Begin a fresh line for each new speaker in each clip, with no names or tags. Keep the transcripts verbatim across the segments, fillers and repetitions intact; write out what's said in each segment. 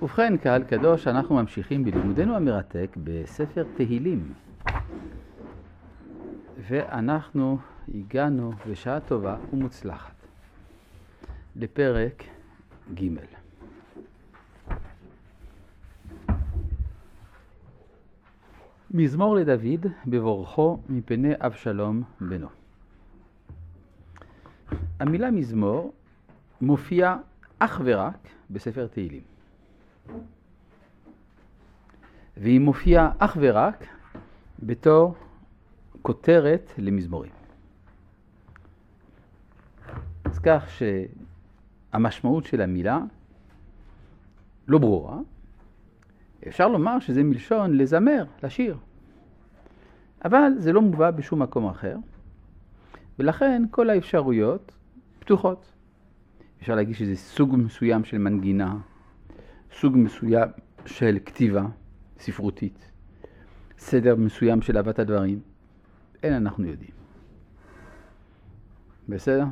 ובכן, קהל קדוש, אנחנו ממשיכים בלימודנו המרתק בספר תהילים. ואנחנו הגענו בשעה טובה ומוצלחת לפרק ג'. מזמור לדוד בבורחו מפני אבשלום בנו. המילה מזמור מופיעה אך ורק בספר תהילים. והיא מופיעה אך ורק בתור כותרת למזמורים. אז כך שהמשמעות של המילה לא ברורה. אפשר לומר שזה מלשון לזמר, לשיר. אבל זה לא מובא בשום מקום אחר. ולכן כל האפשרויות פתוחות. אפשר להגיד שזה סוג מסוים של מנגינה, סוג מסוים של כתיבה ספרותית, סדר מסוים של אהבת הדברים. אין אנחנו יודעים. בסדר?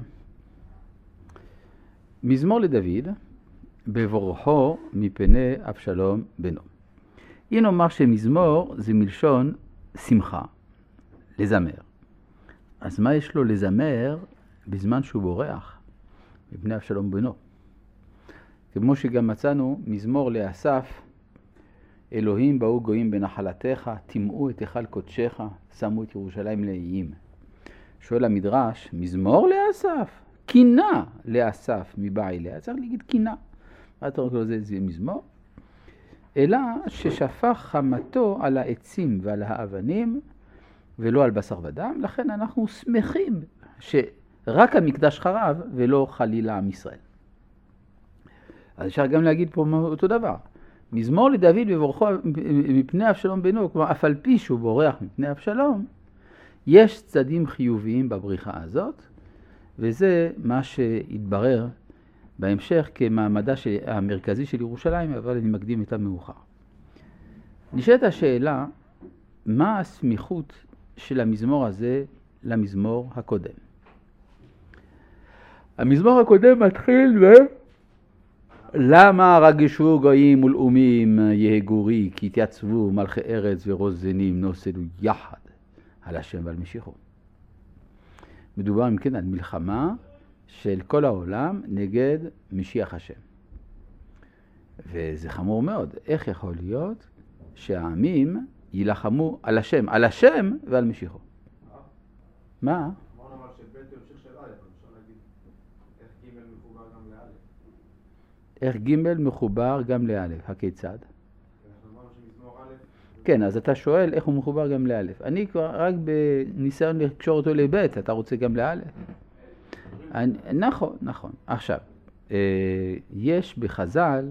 מזמור לדוד בבורחו מפני אבשלום בנו. אם נאמר שמזמור זה מלשון שמחה, לזמר. אז מה יש לו לזמר בזמן שהוא בורח מפני אבשלום בנו? כמו שגם מצאנו מזמור לאסף, אלוהים באו גויים בנחלתך, תמאו את היכל קודשך, שמו את ירושלים לאיים. שואל המדרש, מזמור לאסף, קינה לאסף מבא אליה. צריך להגיד קינה. מה אתה רואה לזה? זה מזמור? אלא ששפך חמתו על העצים ועל האבנים, ולא על בשר ודם. לכן אנחנו שמחים שרק המקדש חרב ולא חלילה עם ישראל. אז אפשר גם להגיד פה אותו דבר. מזמור לדוד בבורחו מפני אבשלום בנו, כלומר אף על פי שהוא בורח מפני אבשלום, יש צדדים חיוביים בבריחה הזאת, וזה מה שהתברר בהמשך כמעמדה המרכזי של ירושלים, אבל אני מקדים את המאוחר. נשאלת השאלה, מה הסמיכות של המזמור הזה למזמור הקודם? המזמור הקודם מתחיל ב... למה רגשו גויים ולאומים יהגורי, כי התייצבו מלכי ארץ ורוזנים נוסדו יחד על השם ועל משיחו. מדובר אם כן על מלחמה של כל העולם נגד משיח השם. וזה חמור מאוד. איך יכול להיות שהעמים יילחמו על השם, על השם ועל משיחו? מה?
אמרנו אבל שבית ימשיך של א', אפשר להגיד איך ג' מחובר גם לא'.
איך ג' מחובר גם לא', הכיצד?
אנחנו אמרנו שמזמור א'.
כן, אז אתה שואל איך הוא מחובר גם לא'. אני כבר רק בניסיון לקשור אותו לב', אתה רוצה גם לא'? נכון, נכון. עכשיו, יש בחז"ל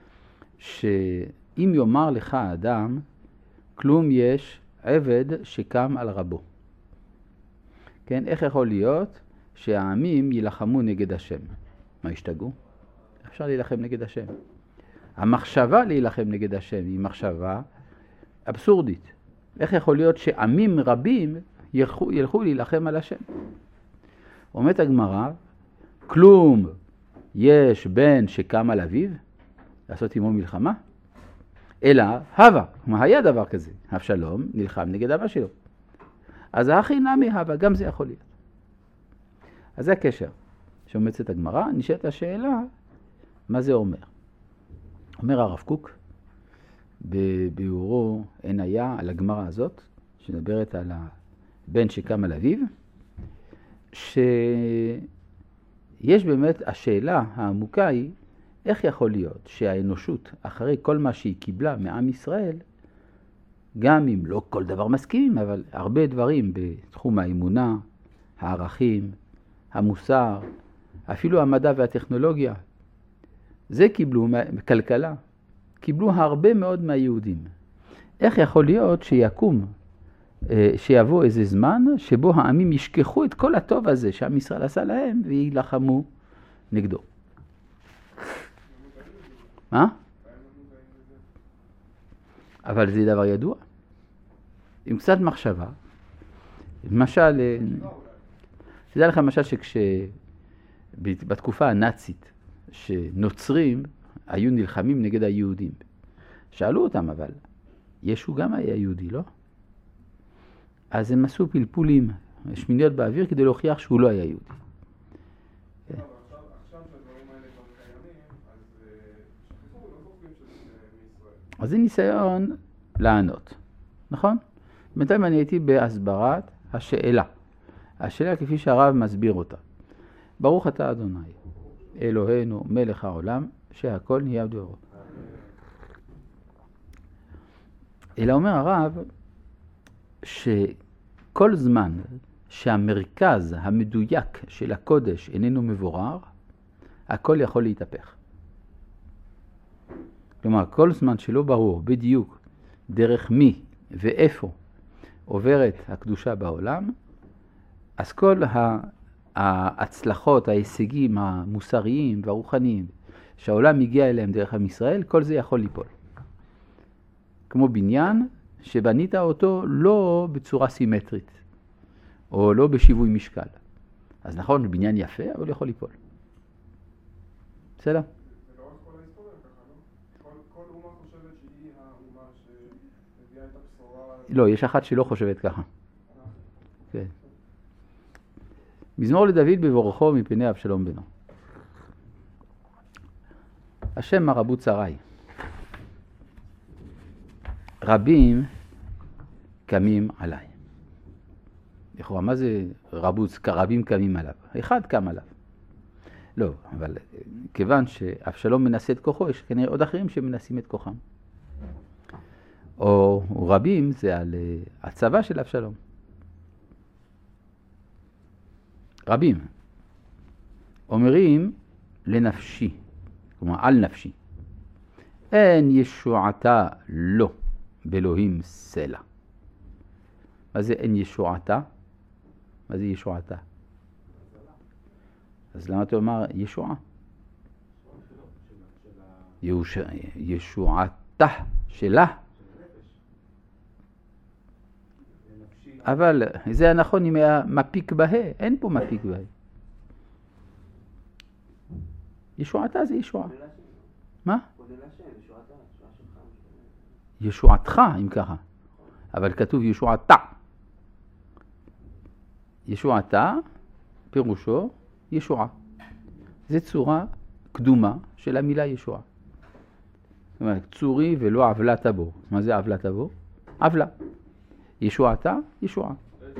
שאם יאמר לך האדם, כלום יש עבד שקם על רבו. כן, איך יכול להיות שהעמים יילחמו נגד השם? מה השתגעו? אפשר להילחם נגד השם. המחשבה להילחם נגד השם היא מחשבה אבסורדית. איך יכול להיות שעמים רבים ילכו, ילכו להילחם על השם? אומרת הגמרא, כלום יש בן שקם על אביו, לעשות עמו מלחמה? אלא הווה, מה היה דבר כזה? אבשלום נלחם נגד אבא שלו. אז האחי נמי הווה, גם זה יכול להיות. אז זה הקשר שאומרת את הגמרא. נשאלת השאלה, מה זה אומר? אומר הרב קוק, בביאורו אין היה על הגמרא הזאת, שמדברת על הבן שקם על אביו, שיש באמת, השאלה העמוקה היא, איך יכול להיות שהאנושות, אחרי כל מה שהיא קיבלה מעם ישראל, גם אם לא כל דבר מסכימים, אבל הרבה דברים בתחום האמונה, הערכים, המוסר, אפילו המדע והטכנולוגיה, זה קיבלו, כלכלה, קיבלו הרבה מאוד מהיהודים. איך יכול להיות שיקום, שיבוא איזה זמן שבו העמים ישכחו את כל הטוב הזה שעם ישראל עשה להם וילחמו נגדו? מה? אבל זה דבר ידוע. עם קצת מחשבה, למשל, תדע לך למשל שכש... בתקופה הנאצית, שנוצרים היו נלחמים נגד היהודים. שאלו אותם אבל, ישו גם היה יהודי, לא? אז הם עשו פלפולים, שמיניות באוויר, כדי להוכיח שהוא לא היה יהודי.
עכשיו שהדברים האלה כבר קיימים, אז שכחו, לא זוכרים שזה מישראל.
אז זה ניסיון לענות, נכון? בינתיים אני הייתי בהסברת השאלה. השאלה כפי שהרב מסביר אותה. ברוך אתה אדוני, אלוהינו מלך העולם, שהכל נהיה בדברו. אלא אומר הרב, שכל זמן שהמרכז המדויק של הקודש איננו מבורר, הכל יכול להתהפך. כלומר, כל זמן שלא ברור בדיוק דרך מי ואיפה עוברת הקדושה בעולם, אז כל ההצלחות, ההישגים המוסריים והרוחניים שהעולם מגיע אליהם דרך עם ישראל, כל זה יכול ליפול. כמו בניין שבנית אותו לא בצורה סימטרית, או לא בשיווי משקל. אז נכון, בניין יפה, אבל יכול ליפול. בסדר?
זה לא רק כל ההיסטוריה ככה, לא? כל אומה חושבת שהיא האומה שמביאה את הבשורה...
לא, יש אחת שלא חושבת ככה. כן. מזמור לדוד בבורכו מפני אבשלום בנו. השם מרבו צרי. רבים קמים עליי. לכאורה, מה זה רבוץ? רבים קמים עליו. אחד קם עליו. לא, אבל כיוון שאבשלום מנסה את כוחו, יש כנראה עוד אחרים שמנסים את כוחם. או רבים זה על הצבא של אבשלום. רבים אומרים לנפשי, כלומר על נפשי, אין ישועתה לא באלוהים סלע. מה זה אין ישועתה? מה זה ישועתה? אז למה אתה אומר ישועה? ישועתה שלה. אבל זה הנכון אם היה מפיק בה, אין פה מפיק בה. ישועתה זה ישועה. מה? ישועתך, אם ככה. אבל כתוב ישועתה. ישועתה, פירושו, ישועה. זה צורה קדומה של המילה ישועה. זאת אומרת, צורי ולא עוולת בו. מה זה עוולת בו? עוולה. ישועתה, ישועה.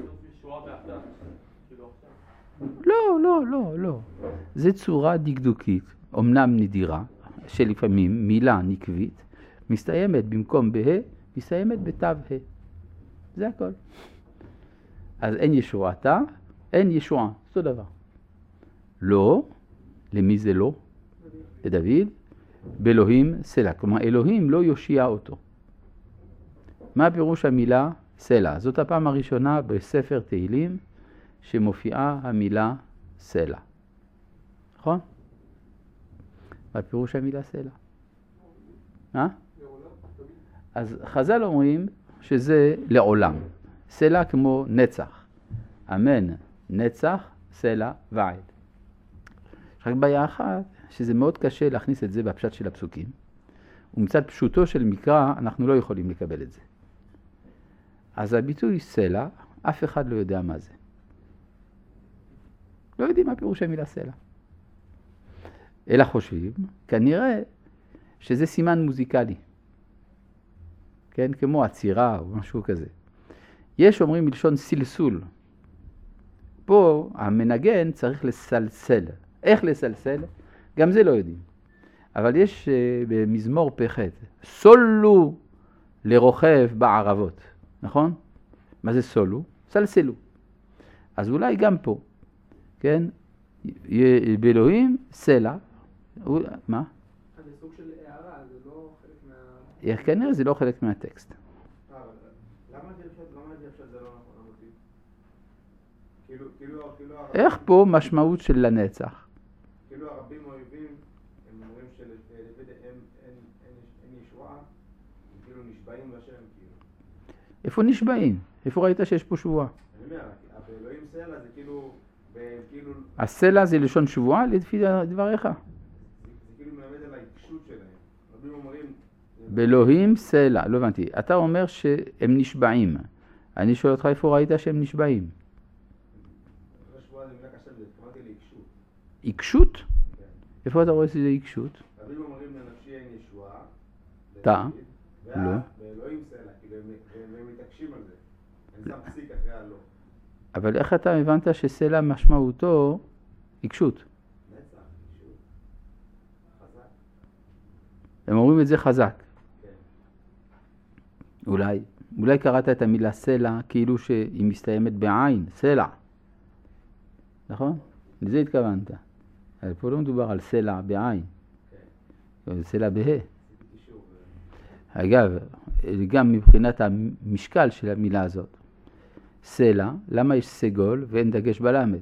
לא, לא, לא, לא. זה צורה דקדוקית, אמנם נדירה, שלפעמים מילה נקבית, מסתיימת במקום בה, מסתיימת בתו ה. זה הכל. אז אין ישועתה, אין ישועה. זה דבר. לא, למי זה לא? לדוד, באלוהים סלע. כלומר, אלוהים לא יושיע אותו. מה פירוש המילה סלע? זאת הפעם הראשונה בספר תהילים שמופיעה המילה סלע. נכון? מה פירוש המילה סלע? אה? אז חז"ל אומרים שזה לעולם. סלע כמו נצח. אמן, נצח, סלע ועד. יש רק בעיה אחת, שזה מאוד קשה להכניס את זה בפשט של הפסוקים. ומצד פשוטו של מקרא, אנחנו לא יכולים לקבל את זה. אז הביטוי סלע, אף אחד לא יודע מה זה. לא יודעים מה פירוש המילה סלע. אלא חושבים, כנראה שזה סימן מוזיקלי. כן, כמו עצירה או משהו כזה. יש אומרים מלשון סלסול. פה המנגן צריך לסלסל. איך לסלסל? גם זה לא יודעים. אבל יש uh, במזמור פחת, סולו לרוכב בערבות. נכון? מה זה סולו? סלסלו. אז אולי גם פה, כן? באלוהים סלע. מה?
זה סוג של הערה, זה לא חלק מה...
כנראה זה לא חלק מהטקסט.
למה דרשת זה לא נכון המוטיב? כאילו, כאילו, כאילו...
איך פה משמעות של לנצח?
כאילו הרבים אויבים, הם אומרים שלדוד אין ישועה, הם כאילו נשבעים לשם, כאילו.
איפה נשבעים? איפה ראית שיש פה שבועה?
אני אומר, באלוהים סלע זה כאילו...
הסלע זה לשון שבועה לפי דבריך?
זה כאילו מלמד על העיקשות שלהם. רבים אומרים...
באלוהים סלע, לא הבנתי. אתה אומר שהם נשבעים. אני שואל אותך איפה ראית שהם נשבעים?
השבועה זה מילה קשה, התכוונתי לעיקשות.
עיקשות?
כן.
איפה אתה רואה שזה עיקשות?
רבים אומרים לנפשי אין ישועה.
אתה? לא.
באלוהים סלע, כאילו הם מתעקשים על זה. הם שם פסיק אחרי הלא.
אבל איך אתה הבנת שסלע משמעותו עיקשות?
נצח, עיקשות. חזק.
הם אומרים את זה חזק.
כן.
אולי. אולי קראת את המילה סלע כאילו שהיא מסתיימת בעין, סלע. נכון? לזה התכוונת. אבל פה לא מדובר על סלע בעין. כן. סלע בה. אגב, גם מבחינת המשקל של המילה הזאת. סלע, למה יש סגול ואין דגש בלמד?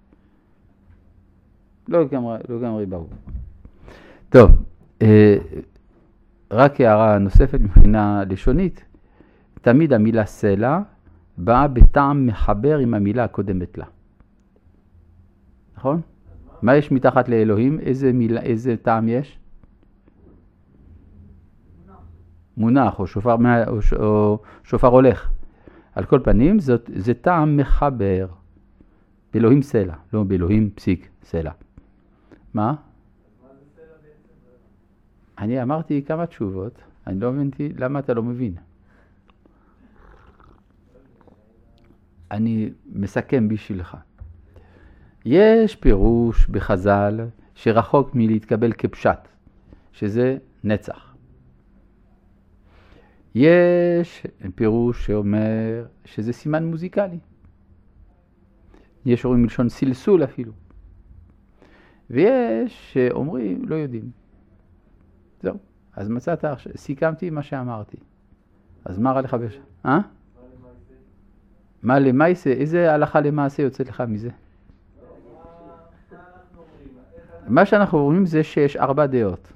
לא גמרי, לא גמרי ברור. טוב, אה, רק הערה נוספת מבחינה לשונית. תמיד המילה סלע באה בטעם מחבר עם המילה הקודמת לה. נכון? מה יש מתחת לאלוהים? איזה מילה, איזה טעם יש? מונח או שופר, או, או שופר הולך. על כל פנים, זאת, זה טעם מחבר. באלוהים סלע, לא באלוהים פסיק סלע. מה? אני אמרתי כמה תשובות, אני לא הבנתי למה אתה לא מבין. אני מסכם בשבילך. יש פירוש בחז"ל שרחוק מלהתקבל כפשט, שזה נצח. יש פירוש שאומר שזה סימן מוזיקלי. יש אומרים מלשון סלסול אפילו. ויש שאומרים לא יודעים. זהו. אז מצאת, סיכמתי מה שאמרתי. אז מה רע לך בש... אה? מה למעשה? איזה הלכה למעשה יוצא לך מזה? מה שאנחנו אומרים זה שיש ארבע דעות.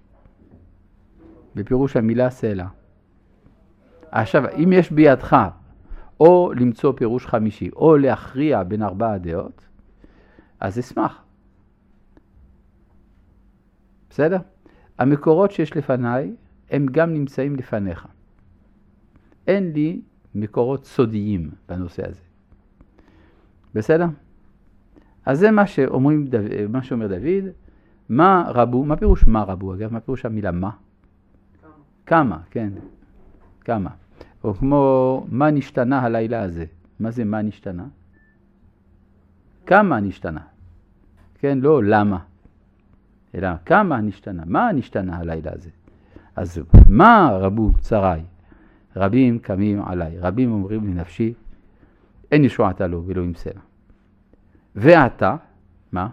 בפירוש המילה סלע. עכשיו, אם יש בידך או למצוא פירוש חמישי, או להכריע בין ארבע הדעות, אז אשמח. בסדר? המקורות שיש לפניי, הם גם נמצאים לפניך. אין לי מקורות סודיים בנושא הזה. בסדר? אז זה מה שאומרים, מה שאומר דוד. מה רבו? מה פירוש מה רבו? אגב, מה פירוש המילה מה? כמה. כמה, כן. כמה. או כמו מה נשתנה הלילה הזה. מה זה מה נשתנה? כמה נשתנה. כן, לא למה. אלא כמה נשתנה. מה נשתנה הלילה הזה? אז מה רבו צריי? רבים קמים עליי. רבים אומרים לנפשי, אין ישועתה לו ואלוהים סלע. ואתה, מה?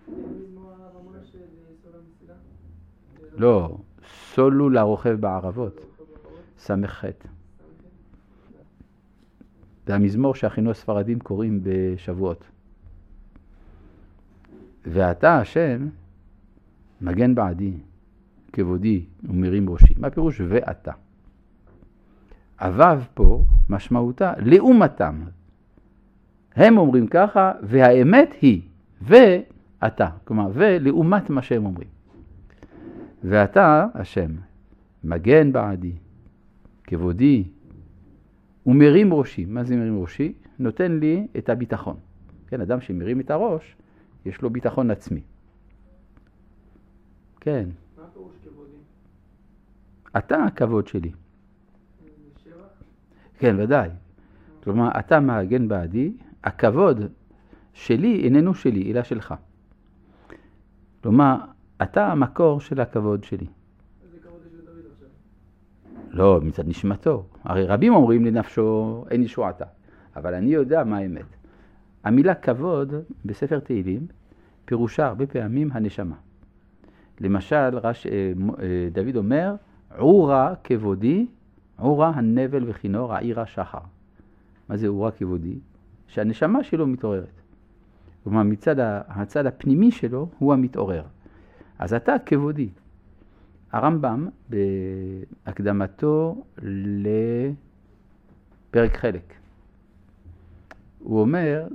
לא, סולו לרוכב בערבות. סמך חטא. זה המזמור שהכינו הספרדים קוראים בשבועות. ואתה השם מגן בעדי, כבודי ומרים ראשי. מה פירוש ואתה? אבב פה משמעותה לעומתם. הם אומרים ככה, והאמת היא, ואתה. כלומר, ולעומת מה שהם אומרים. ואתה השם מגן בעדי, כבודי ומרים ראשי. מה זה מרים ראשי? נותן לי את הביטחון. כן, אדם שמרים את הראש, יש לו ביטחון עצמי. כן.
מה פירוש כבודי?
אתה הכבוד שלי. שבח? כן, ודאי. כלומר, אתה מגן בעדי, הכבוד שלי איננו שלי, אלא שלך. כלומר, אתה המקור של הכבוד שלי.
איזה כבוד יש לדוד עכשיו?
לא, מצד נשמתו. הרי רבים אומרים לנפשו אין ישועתה, אבל אני יודע מה האמת. המילה כבוד בספר תהילים פירושה הרבה פעמים הנשמה. למשל, רש, דוד אומר, עורה כבודי, עורה הנבל וכינור, העירה שחר. מה זה עורה כבודי? שהנשמה שלו מתעוררת. כלומר, מצד הצד הפנימי שלו הוא המתעורר. אז אתה כבודי. הרמב"ם בהקדמתו לפרק חלק. הוא אומר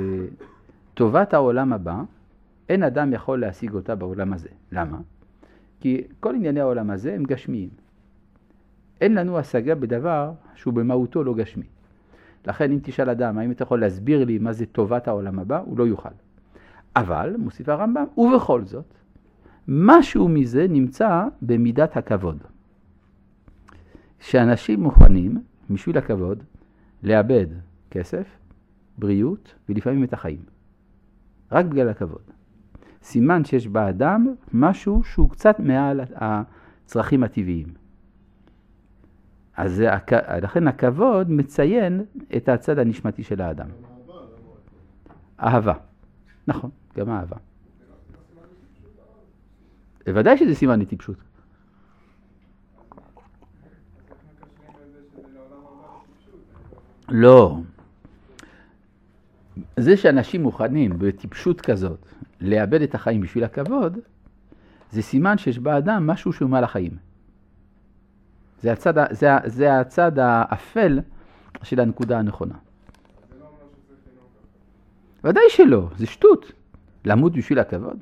שטובת העולם הבא, אין אדם יכול להשיג אותה בעולם הזה. למה? כי כל ענייני העולם הזה הם גשמיים. אין לנו השגה בדבר שהוא במהותו לא גשמי. לכן אם תשאל אדם, האם אתה יכול להסביר לי מה זה טובת העולם הבא, הוא לא יוכל. אבל, מוסיף הרמב"ם, ובכל זאת, משהו מזה נמצא במידת הכבוד. שאנשים מוכנים, בשביל הכבוד, לאבד כסף, בריאות ולפעמים את החיים. רק בגלל הכבוד. סימן שיש באדם משהו שהוא קצת מעל הצרכים הטבעיים. אז לכן הכבוד מציין את הצד הנשמתי של האדם. אהבה. נכון, גם אהבה. בוודאי שזה סימן לטיפשות. לא. זה שאנשים מוכנים בטיפשות כזאת לאבד את החיים בשביל הכבוד, זה סימן שיש באדם משהו שהוא מעל החיים. זה הצד, זה, זה הצד האפל של הנקודה הנכונה.
זה לא אומר שצריך לנהוג ככה.
ודאי שלא, זה שטות. למות בשביל הכבוד.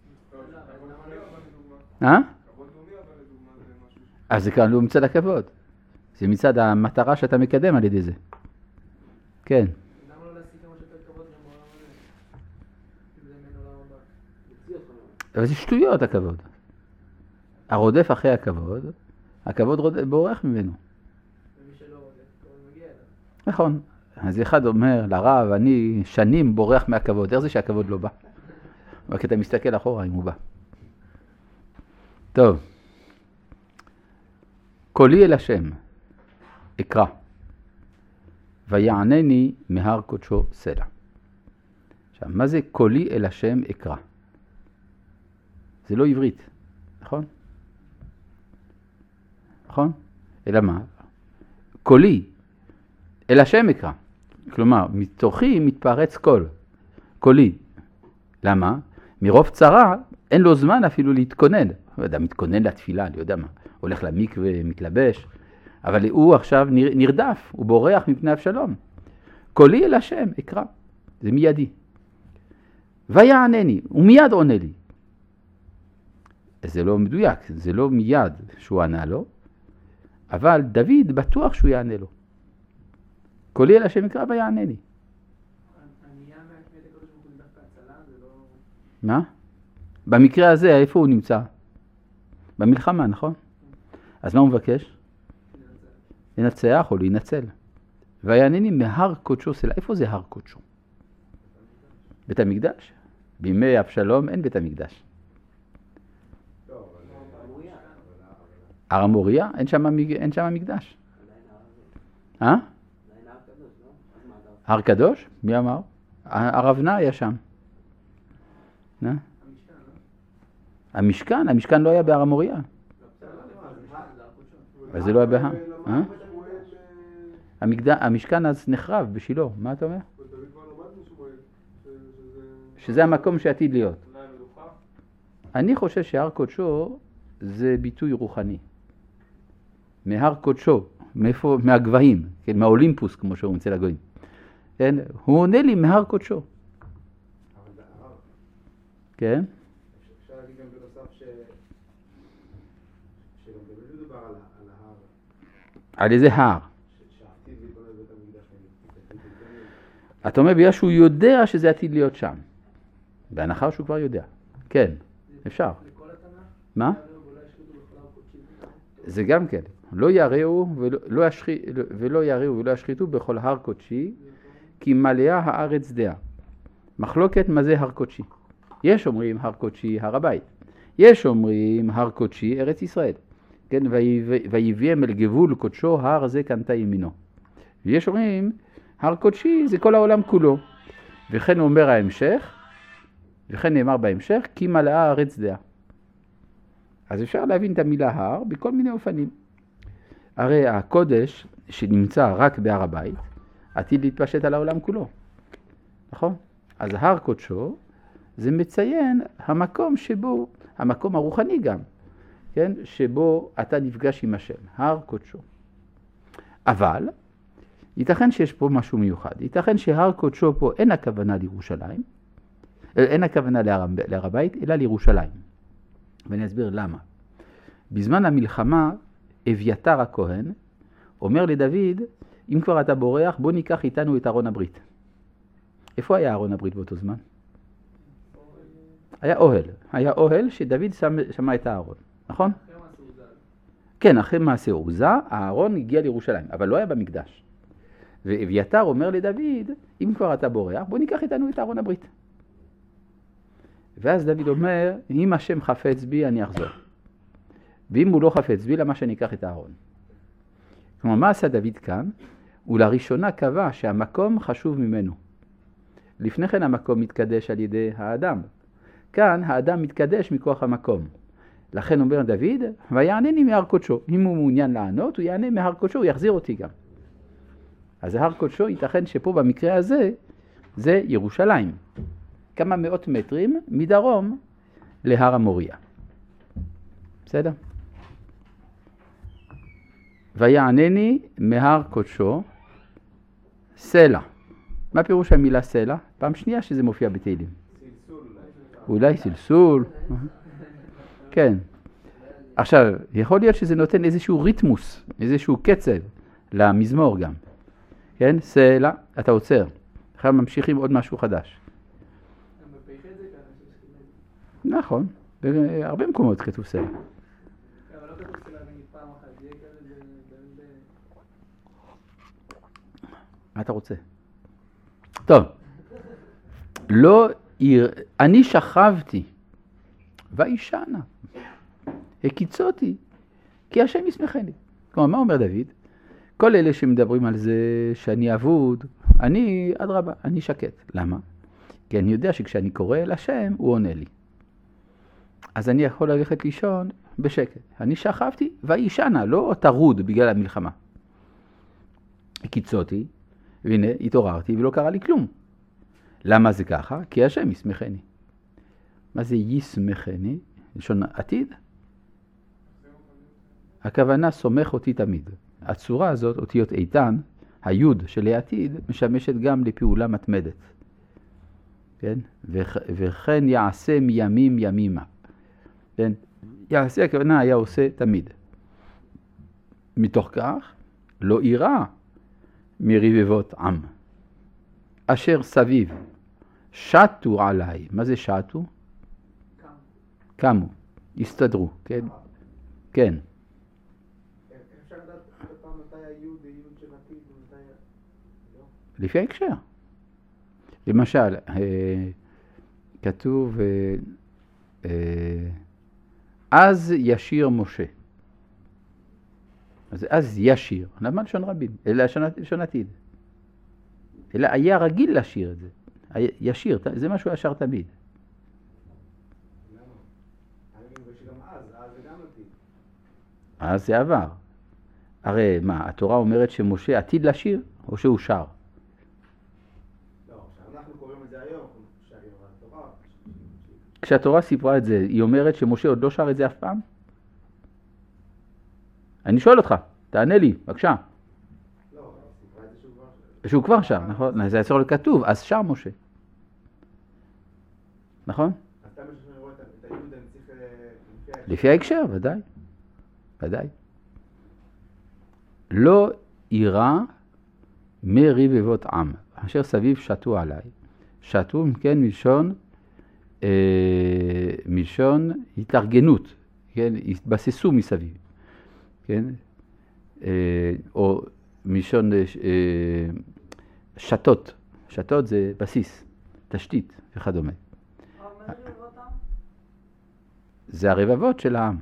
אה?
כבוד לאומי, אבל לדוגמה זה משהו...
אז זה כאן לא מצד הכבוד. זה מצד המטרה שאתה מקדם על ידי זה. כן.
למה לא להשיג כמה שיותר כבוד גם בעולם הזה? זה מן עולם הבא. יוציא אותך.
אבל זה שטויות הכבוד. הרודף אחרי הכבוד, הכבוד רודף, בורח ממנו.
ומי שלא רודף, כבוד מגיע אליו.
נכון. אז אחד אומר לרב, אני שנים בורח מהכבוד. איך זה שהכבוד לא בא? רק אתה מסתכל אחורה אם הוא בא. טוב. קולי אל השם, אקרא, ויענני מהר קודשו סלע. עכשיו, מה זה קולי אל השם אקרא? זה לא עברית, נכון? נכון? אלא מה? קולי אל השם אקרא. כלומר, מתוכי מתפרץ קול. קולי. למה? מרוב צרה אין לו זמן אפילו להתכונן. לא יודע, מתכונן לתפילה, אני יודע מה. הולך למקווה, מתלבש. אבל הוא עכשיו נרדף, הוא בורח מפני אבשלום. קולי אל השם אקרא. זה מיידי. ויענני, הוא מיד עונה לי. זה לא מדויק, זה לא מיד שהוא ענה לו, אבל דוד בטוח שהוא יענה לו. קולי אל השם יקרא ויענני.
ענייה מהקמת הקודש ברוך הוא דווקא הצלה, זה לא...
מה? במקרה הזה, איפה הוא נמצא? במלחמה, נכון? אז מה הוא מבקש? לנצח או להינצל. ויענני מהר קודשו סלע. איפה זה הר קודשו? בית המקדש? בימי אבשלום אין בית המקדש. הר המוריה? אין שם אין שם מקדש. אה? הר קדוש? מי אמר? הרבנה היה שם. המשכן, המשכן לא היה בהר המוריה. אבל זה לא היה בהר. המשכן אז נחרב בשילה. מה אתה אומר? שזה המקום שעתיד להיות. אני חושב שהר קודשו זה ביטוי רוחני. מהר קודשו, מאיפה? מהגבהים, כן, מהאולימפוס, כמו שהוא מצא לגויים. כן, הוא עונה לי מהר קודשו.
אבל זה הרב.
כן?
אפשר להגיד גם בנוסף ש... שגם באמת מדובר על ההר.
על איזה הר?
שעתיד להתבונן בית המקדש.
אתה אומר בגלל שהוא יודע שזה עתיד להיות שם. בהנחה שהוא כבר יודע. כן, אפשר.
לכל התנ"ך?
מה?
ולא ישחיתו בכל הר קודשי.
זה גם כן. לא יראו ולא, לא ישחי, ולא יראו ולא ישחיתו בכל הר קודשי, כי מלאה הארץ דעה. מחלוקת מה זה הר קודשי. יש אומרים הר קודשי הר הבית. יש אומרים הר קודשי ארץ ישראל. כן, ויביאם אל גבול קודשו הר זה קנתה ימינו. ויש אומרים הר קודשי זה כל העולם כולו. וכן אומר ההמשך, וכן נאמר בהמשך, כי מלאה הארץ דעה. אז אפשר להבין את המילה הר בכל מיני אופנים. הרי הקודש שנמצא רק בהר הבית, עתיד להתפשט על העולם כולו. נכון? אז הר קודשו זה מציין המקום שבו, המקום הרוחני גם, כן? שבו אתה נפגש עם השם, הר קודשו. אבל, ייתכן שיש פה משהו מיוחד. ייתכן שהר קודשו פה אין הכוונה לירושלים, אין הכוונה להר הבית, אלא לירושלים. ואני אסביר למה. בזמן המלחמה, אביתר הכהן אומר לדוד, אם כבר אתה בורח, בוא ניקח איתנו את ארון הברית. איפה היה ארון הברית באותו זמן? היה אוהל. היה אוהל שדוד שם, שמה את הארון, נכון? כן, אחרי מעשה עוזה, הארון הגיע לירושלים, אבל לא היה במקדש. ואביתר אומר לדוד, אם כבר אתה בורח, בוא ניקח איתנו את ארון הברית. ואז דוד אומר, אם השם חפץ בי, אני אחזור. ואם הוא לא חפץ בי, למה שאני אקח את הארון? כלומר, מה עשה דוד כאן? הוא לראשונה קבע שהמקום חשוב ממנו. לפני כן המקום מתקדש על ידי האדם. כאן האדם מתקדש מכוח המקום. לכן אומר דוד, ויענני מהר קודשו. אם הוא מעוניין לענות, הוא יענה מהר קודשו, הוא יחזיר אותי גם. אז הר קודשו ייתכן שפה במקרה הזה, זה ירושלים. כמה מאות מטרים מדרום להר המוריה. בסדר? ויענני מהר קודשו סלע. מה פירוש המילה סלע? פעם שנייה שזה מופיע בתהילים.
סלסול.
אולי סלסול. כן. עכשיו, יכול להיות שזה נותן איזשהו ריתמוס, איזשהו קצב למזמור גם. כן? סלע, אתה עוצר. עכשיו ממשיכים עוד משהו חדש. נכון. בהרבה מקומות כתוב סלע.
אבל לא כתוב סלע נגיד פעם אחת, יהיה כאלה ב...
מה אתה רוצה? טוב. לא, אני שכבתי, וישנה, הקיצותי, כי השם ישמחני. כלומר, מה אומר דוד? כל אלה שמדברים על זה שאני אבוד, אני, אדרבה, אני שקט. למה? כי אני יודע שכשאני קורא אל השם, הוא עונה לי. אז אני יכול ללכת לישון בשקט. אני שכבתי, וישנה, לא תרוד בגלל המלחמה. הקיצותי, והנה, התעוררתי ולא קרה לי כלום. למה זה ככה? כי השם ישמחני. מה זה ישמחני? לשון עתיד? הכוונה סומך אותי תמיד. הצורה הזאת, אותיות איתן, היוד של העתיד, משמשת גם לפעולה מתמדת. כן? וכן יעשה מימים ימימה. כן? יעשה הכוונה היה עושה תמיד. מתוך כך, לא אירע מרבבות עם. אשר סביב, שטו עליי. מה זה שטו? קמו. הסתדרו, כן? כן.
אפשר לדעת פעם מתי היוד, היוד של עתיד, ומתי...
לפי ההקשר. למשל, כתוב, אז ישיר משה. אז אז ישיר. למה לשון רבים? אלא לשון עתיד. אלא היה רגיל לשיר את זה. ישיר, זה משהו ישר תמיד.
למה? אני מבין שגם אז, אז זה גם עתיד.
אז זה עבר. הרי מה, התורה אומרת שמשה עתיד לשיר, או שהוא שר?
לא, כשאנחנו קוראים את זה היום, אנחנו שרים על התורה.
כשהתורה סיפרה את זה, היא אומרת שמשה עוד לא שר את זה אף פעם? אני שואל אותך, תענה לי, בבקשה.
לא, סיפרה את זה שהוא כבר שר.
שהוא כבר שר, נכון? זה יצור לכתוב, אז שר משה. נכון?
אז תמיד שאני רואה את היוד, אני צריך
לפי ההקשר, ודאי. ודאי. לא אירע מרבבות עם, אשר סביב שטו עליי. שטו, כן, מלשון, אה, מלשון התארגנות, כן, התבססו מסביב, כן, אה, או מלשון אה, שטות, שטות זה בסיס, תשתית וכדומה. זה הרבבות של העם.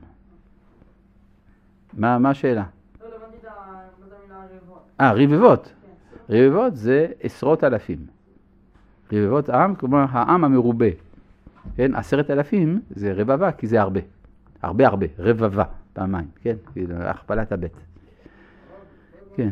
מה, מה השאלה?
לא, לא הבנתי את המילה רבבות.
אה, רבבות. רבבות זה עשרות אלפים. רבבות עם, כלומר העם המרובה. כן, עשרת אלפים זה רבבה, כי זה הרבה. הרבה הרבה, רבבה, פעמיים, כן? הכפלת הבית. כן.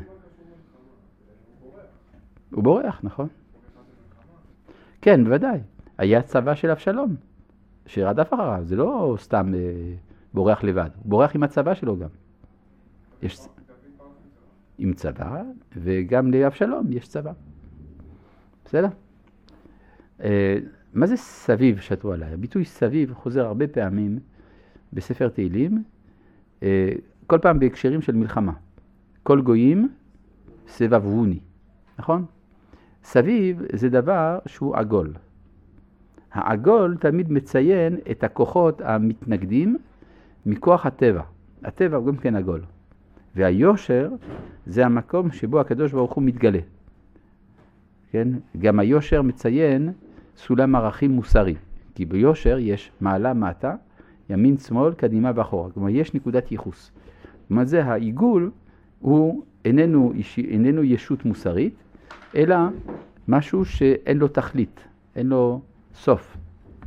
הוא בורח, נכון? כן, בוודאי. היה צבא של אבשלום, שרדף אחריו. זה לא סתם אה, בורח לבד. הוא בורח עם הצבא שלו גם. יש עם צבא, וגם לאבשלום יש צבא. בסדר? אה, מה זה סביב שטו עליי? הביטוי סביב חוזר הרבה פעמים בספר תהילים, אה, כל פעם בהקשרים של מלחמה. כל גויים סבבוני, נכון? סביב זה דבר שהוא עגול. העגול תמיד מציין את הכוחות המתנגדים מכוח הטבע. הטבע הוא גם כן עגול. והיושר זה המקום שבו הקדוש ברוך הוא מתגלה. כן? גם היושר מציין סולם ערכים מוסרי. כי ביושר יש מעלה מטה, ימין שמאל, קדימה ואחורה. כלומר, יש נקודת ייחוס. כלומר, זה העיגול הוא איננו, איננו ישות מוסרית, אלא משהו שאין לו תכלית, אין לו סוף.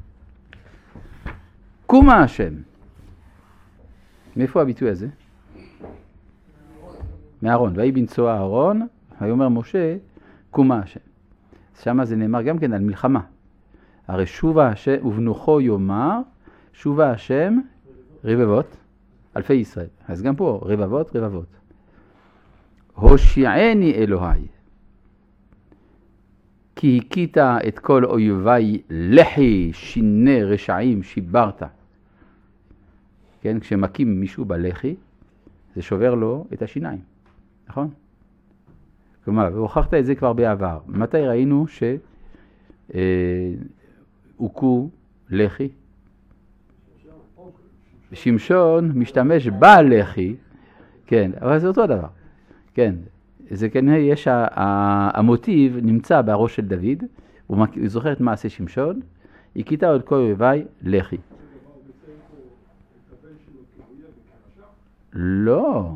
קומה השם. מאיפה הביטוי הזה? מהארון. ויהי בנצוע הארון, ויאמר משה, קומה השם. שם זה נאמר גם כן על מלחמה. הרי שובה השם, ובנוחו יאמר, שובה השם רבבות, אלפי ישראל. אז גם פה, רבבות, רבבות. הושיעני אלוהי, כי הכית את כל אויבי לחי, שיני רשעים, שיברת. כן, כשמקים מישהו בלחי, זה שובר לו את השיניים, נכון? כלומר, והוכחת את זה כבר בעבר. מתי ראינו שהוכו לחי? שמשון משתמש בלחי, כן, אבל זה אותו דבר. כן, זה כנראה יש, המוטיב נמצא בראש של דוד, הוא זוכר את מעשה שמשון, הכית עוד כל אויבי לחי. לא.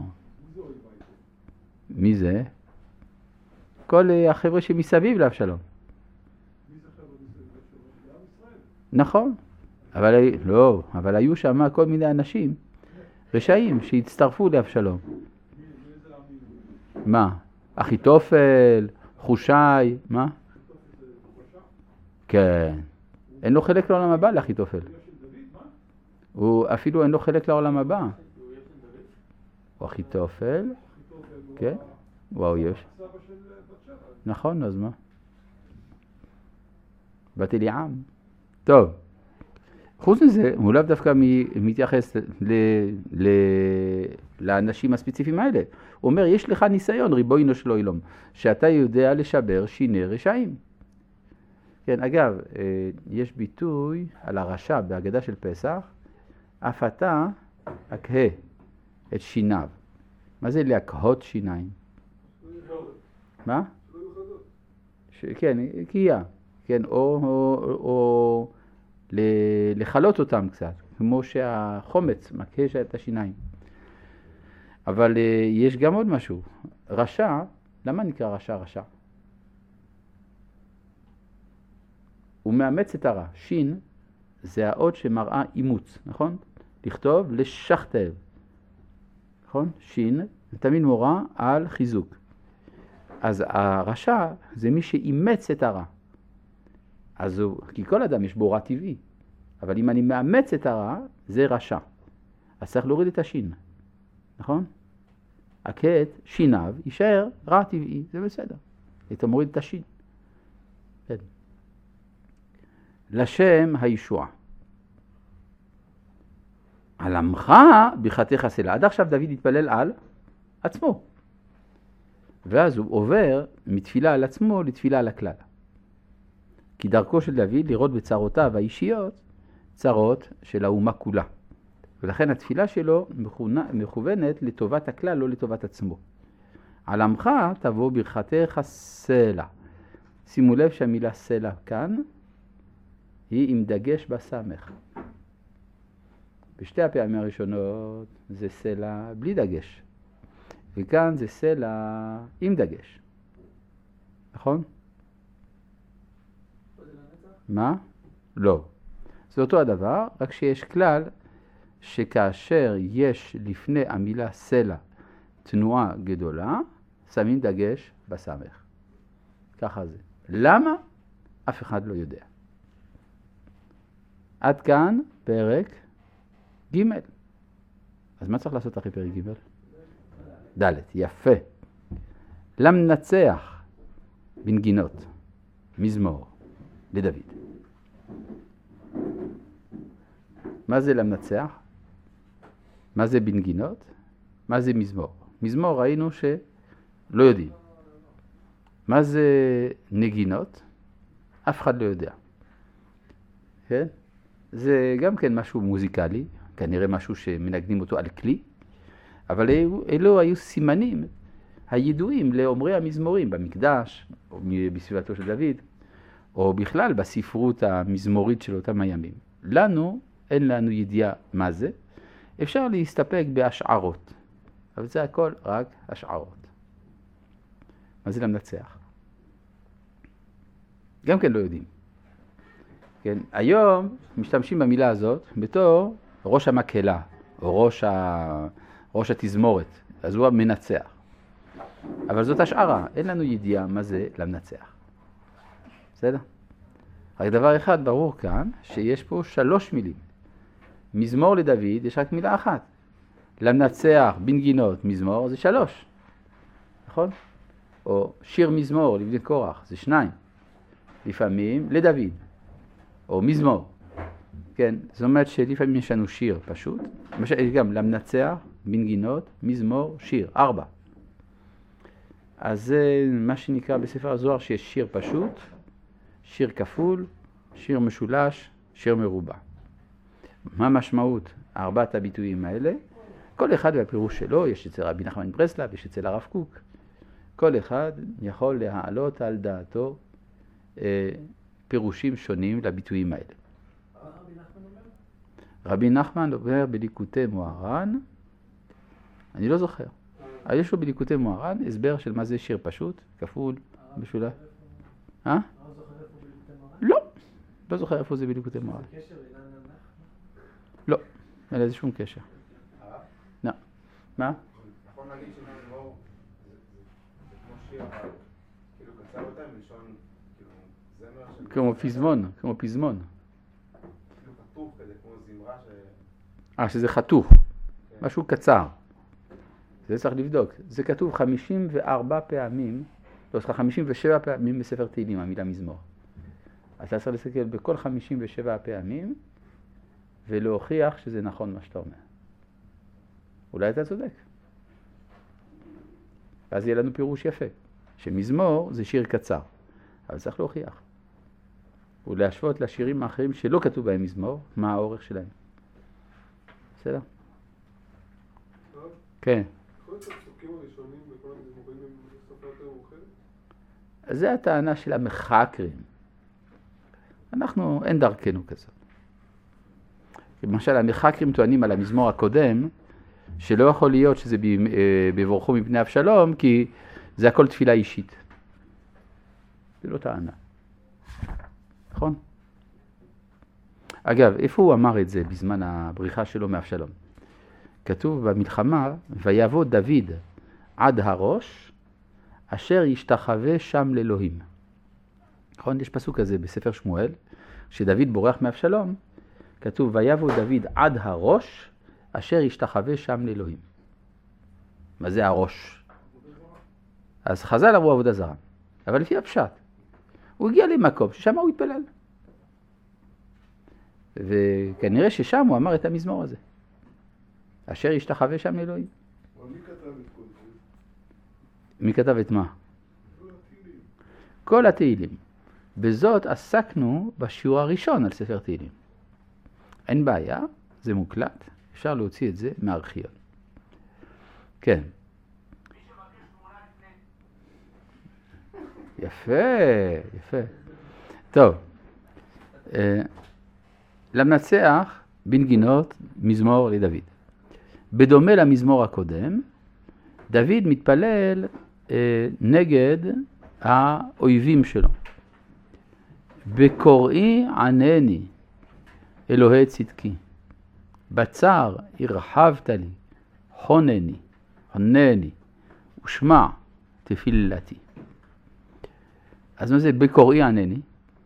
מי זה? כל החבר'ה שמסביב לאבשלום. נכון. אבל לא, אבל היו שם כל מיני אנשים רשעים שהצטרפו לאבשלום. מה? אחיתופל, חושי, מה? כן. אין לו חלק לעולם הבא לאחיתופל. הוא אפילו אין לו חלק לעולם הבא. הוא אחיתופל, כן? וואו, יש. נכון, אז מה? בת אליעם. טוב. חוץ מזה, הוא לאו דווקא מתייחס ל, ל, לאנשים הספציפיים האלה. הוא אומר, יש לך ניסיון, ריבונו של עולם, שאתה יודע לשבר שיני רשעים. כן, אגב, יש ביטוי על הרשע בהגדה של פסח, אף אתה אקהה את שיניו. מה זה להקהות שיניים? מה? ש, כן, קהייה. כן, או, או, או לחלות אותם קצת, כמו שהחומץ מקהה את השיניים. אבל יש גם עוד משהו. רשע, למה נקרא רשע רשע? הוא מאמץ את הרע. שין זה האות שמראה אימוץ, נכון? לכתוב לשכתב. נכון? שין זה תמיד מורה על חיזוק. אז הרשע זה מי שאימץ את הרע. אז הוא, כי כל אדם יש בו רע טבעי. אבל אם אני מאמץ את הרע, זה רשע. אז צריך להוריד את השין. נכון? הקט, שיניו, יישאר רע טבעי. זה בסדר. אתה מוריד את השין. כן. לשם הישועה. על עמך ברכתך סלע. עד עכשיו דוד התפלל על עצמו. ואז הוא עובר מתפילה על עצמו לתפילה על הכלל. כי דרכו של דוד לראות בצרותיו האישיות צרות של האומה כולה. ולכן התפילה שלו מכוונת לטובת הכלל, לא לטובת עצמו. על עמך תבוא ברכתך סלע. שימו לב שהמילה סלע כאן היא עם דגש בסמך. בשתי הפעמים הראשונות זה סלע בלי דגש. וכאן זה סלע עם דגש. נכון? מה? לא. זה אותו הדבר, רק שיש כלל שכאשר יש לפני המילה סלע תנועה גדולה, שמים דגש בסמך. ככה זה. למה? אף אחד לא יודע. עד כאן פרק ג'. אז מה צריך לעשות אחרי פרק ג'? ד'. יפה. למנצח בנגינות, מזמור, לדוד. מה זה למנצח? מה זה בנגינות? מה זה מזמור? מזמור ראינו שלא יודעים. מה זה נגינות? אף אחד לא יודע. כן? זה גם כן משהו מוזיקלי, כנראה משהו שמנגנים אותו על כלי, אבל אלו, אלו היו סימנים הידועים לאומרי המזמורים במקדש, או בסביבתו של דוד, או בכלל בספרות המזמורית של אותם הימים. לנו, אין לנו ידיעה מה זה, אפשר להסתפק בהשערות, אבל זה הכל רק השערות. מה זה למנצח? גם כן לא יודעים. כן, היום משתמשים במילה הזאת בתור ראש המקהלה, או ראש, ה... ראש התזמורת, אז הוא המנצח. אבל זאת השערה, אין לנו ידיעה מה זה למנצח. בסדר? רק דבר אחד ברור כאן, שיש פה שלוש מילים. מזמור לדוד יש רק מילה אחת. למנצח בנגינות מזמור זה שלוש. נכון? או שיר מזמור לבני קורח זה שניים. לפעמים לדוד. או מזמור. כן, זאת אומרת שלפעמים יש לנו שיר פשוט. גם למנצח, בנגינות, מזמור, שיר. ארבע. אז זה מה שנקרא בספר הזוהר שיש שיר פשוט, שיר כפול, שיר משולש, שיר מרובע. מה המשמעות ארבעת הביטויים האלה? כל אחד והפירוש שלו, יש אצל רבי נחמן מברסלב, יש אצל הרב קוק. כל אחד יכול להעלות על דעתו אה, פירושים שונים לביטויים האלה.
רבי נחמן אומר?
רבי נחמן אומר בליקוטי מוהר"ן, אני לא זוכר. אבל יש לו בליקוטי מוהר"ן הסבר של מה זה שיר פשוט, כפול, משולש. אה?
לא זוכר איפה בליקוטי מוהר"ן?
לא, לא זוכר איפה זה בליקוטי מוהר"ן.
זה קשר אילן נחמן?
לא, אין לזה שום קשר. לא. מה?
נכון להגיד שמזמור זה כמו שיר, אבל כאילו קצר יותר מלשון כאילו זמר של...
כמו פזמון, כמו פזמון.
כאילו חתוך כזה, כמו זמרה ש...
אה, שזה חתוך, משהו קצר. זה צריך לבדוק. זה כתוב חמישים וארבע פעמים, לא, סליחה, חמישים ושבע פעמים בספר תהילים, המילה מזמור. אז אתה צריך להסתכל בכל חמישים ושבע פעמים, ולהוכיח שזה נכון מה שאתה אומר. אולי אתה צודק. ואז יהיה לנו פירוש יפה, שמזמור זה שיר קצר, אבל צריך להוכיח. ולהשוות לשירים האחרים שלא כתוב בהם מזמור, מה האורך שלהם. בסדר?
טוב.
כן.
כל הפסוקים הראשונים בכל המזמורים הם שפה יותר מאוחרת?
אז זה הטענה של המחקרים. אנחנו, אין דרכנו כזאת. למשל, המחקרים טוענים על המזמור הקודם, שלא יכול להיות שזה בבורכו מפני אבשלום, כי זה הכל תפילה אישית. זה לא טענה. נכון? אגב, איפה הוא אמר את זה בזמן הבריחה שלו מאבשלום? כתוב במלחמה, ויבוא דוד עד הראש, אשר ישתחווה שם לאלוהים. נכון? יש פסוק כזה בספר שמואל, שדוד בורח מאבשלום, כתוב, ויבוא דוד עד הראש, אשר ישתחווה שם לאלוהים. מה זה הראש? אז חז"ל אמרו עבודה זרה, אבל לפי הפשט. הוא הגיע למקום ששם הוא התפלל. וכנראה ששם הוא אמר את המזמור הזה. אשר ישתחווה שם לאלוהים.
אבל מי כתב את כל זה?
מי כתב את מה?
כל התהילים.
כל התהילים. בזאת עסקנו בשיעור הראשון על ספר תהילים. אין בעיה, זה מוקלט, אפשר להוציא את זה מהארכיון. כן. יפה, יפה. טוב. למנצח בנגינות מזמור לדוד. בדומה למזמור הקודם, דוד מתפלל אה, נגד האויבים שלו. בקוראי ענני, אלוהי צדקי. בצר הרחבת לי, חונני, חונני, ושמע תפילתי. אז מה זה בקוראי ענני?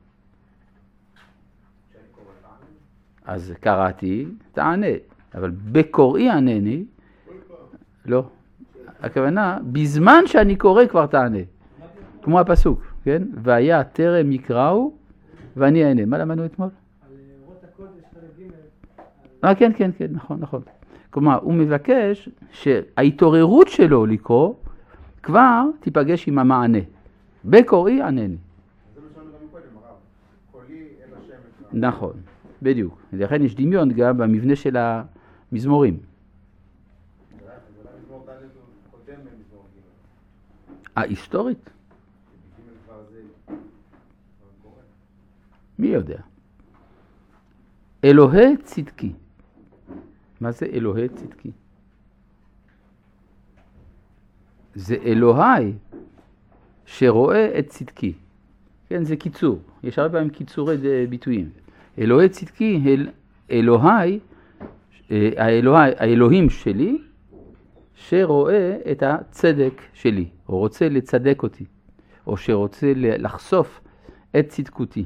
אז קראתי, תענה. אבל בקוראי ענני, לא. הכוונה, בזמן שאני קורא כבר תענה. כמו הפסוק, כן? והיה טרם יקראו ואני אענה. מה למדנו אתמול?
על אורות הקודש, פרק ג'.
אה, כן, כן, כן, נכון, נכון. כלומר, הוא מבקש שההתעוררות שלו לקרוא כבר תיפגש עם המענה. בקוראי ענני.
זה מה שאמרנו גם קודם, הרב. קולי אל השם אקרא.
נכון, בדיוק. לכן יש דמיון גם במבנה של המזמורים.
זה אולי מזמור ד' הוא קודם ממזמור ג'.
ההיסטורית?
ג' כבר זה כבר קורה.
מי יודע? אלוהי צדקי. מה זה אלוהי צדקי? זה אלוהי שרואה את צדקי. כן, זה קיצור. יש הרבה פעמים קיצורי ביטויים. אלוהי צדקי, אל, אלוהי, האלוהי, האלוהים שלי, שרואה את הצדק שלי, או רוצה לצדק אותי, או שרוצה לחשוף את צדקותי.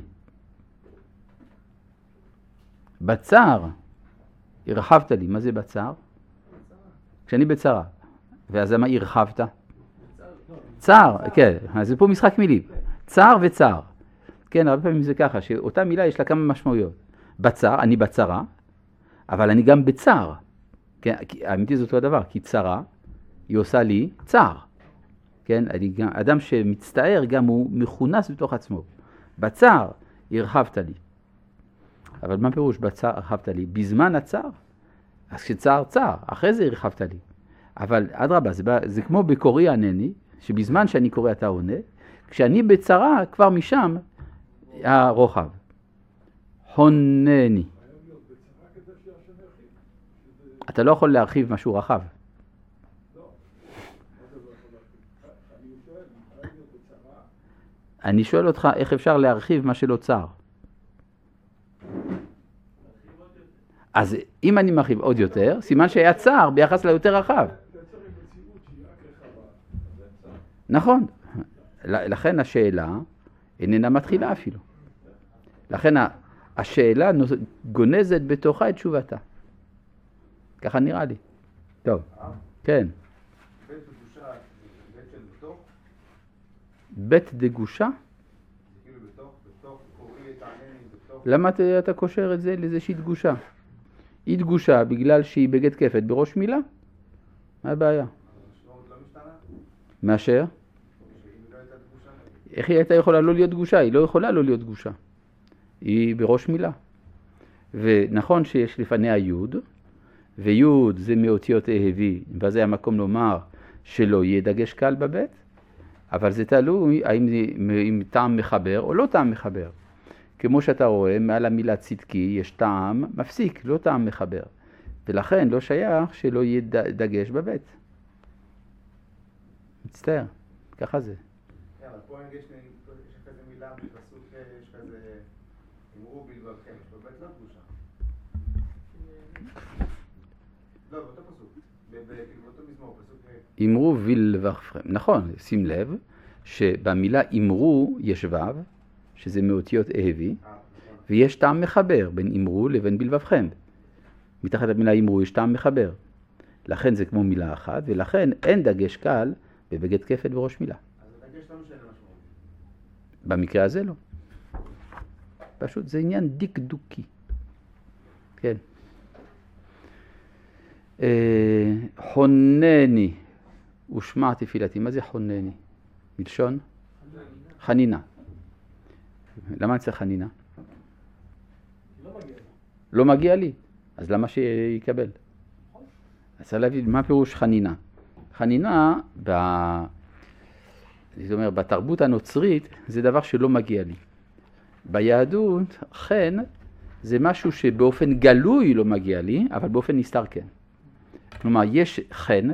בצער, הרחבת לי. מה זה בצער? כשאני בצער. ואז מה הרחבת? צער, כן, אז זה פה משחק מילים. צער וצער. כן, הרבה פעמים זה ככה, שאותה מילה יש לה כמה משמעויות. בצער, אני בצרה, אבל אני גם בצער. כן, האמיתי זה אותו הדבר, כי צרה, היא עושה לי צער. כן, אני גם, אדם שמצטער גם הוא מכונס בתוך עצמו. בצער, הרחבת לי. אבל מה פירוש בצער הרחבת לי? בזמן הצער. אז כשצער צער, אחרי זה הרחבת לי. אבל אדרבה, זה, זה כמו בקוראי ענני, שבזמן שאני קורא אתה עונה, כשאני בצרה כבר משם הרוחב. חונני. אתה לא יכול להרחיב משהו רחב. אני שואל אותך איך אפשר להרחיב מה שלא צער. אז אם אני מרחיב עוד יותר, סימן שהיה צער ביחס ליותר רחב. נכון. לכן השאלה איננה מתחילה אפילו. לכן השאלה גונזת בתוכה את תשובתה. ככה נראה לי. טוב. כן.
בית דגושה, בית של בתוך?
בית דגושה?
זה כאילו בתוך, בתוך, קוראי את הענני, בתוך.
למה אתה, אתה קושר את זה לאיזושהי דגושה? היא דגושה בגלל שהיא בגד כפת בראש מילה. מה הבעיה?
המשמעות לא משתנה?
מאשר?
שאם לא הייתה דגושה?
איך היא הייתה יכולה לא להיות דגושה? היא לא יכולה לא להיות דגושה. היא בראש מילה. ונכון שיש לפניה יוד, ויוד זה מאותיות אהבי, וזה המקום לומר שלא יהיה דגש קל בבית, אבל זה תלוי האם זה עם טעם מחבר או לא טעם מחבר. כמו שאתה רואה, מעל המילה צדקי יש טעם מפסיק, לא טעם מחבר. ולכן לא שייך שלא יהיה דגש בבית. מצטער, ככה זה.
כן, אבל פה יש כזה מילה, בפסוק יש כזה, אמרו בלבבכם, בבית לא דגושה. לא, באותו פסוק, באותו מזמור, פסוק...
אמרו בלבבכם, נכון, שים לב שבמילה אמרו יש וו, שזה מאותיות אהבי, ויש טעם מחבר בין אמרו לבין בלבבכם. מתחת למילה אמרו יש טעם מחבר. לכן זה כמו מילה אחת, ולכן אין דגש קל בבגד כפת בראש מילה.
אז הדגש לא משנה משמעות.
במקרה הזה לא. פשוט זה עניין דקדוקי. כן. אה, חונני ושמע תפילתי. מה זה חונני? מלשון? חנינה. למה אני צריך חנינה?
לא מגיע לי.
לא מגיע לי. אז למה שיקבל? אז צריך להבין, מה פירוש חנינה? חנינה, ב... זאת אומרת, בתרבות הנוצרית, זה דבר שלא מגיע לי. ביהדות, חן, זה משהו שבאופן גלוי לא מגיע לי, אבל באופן נסתר כן. כלומר, יש חן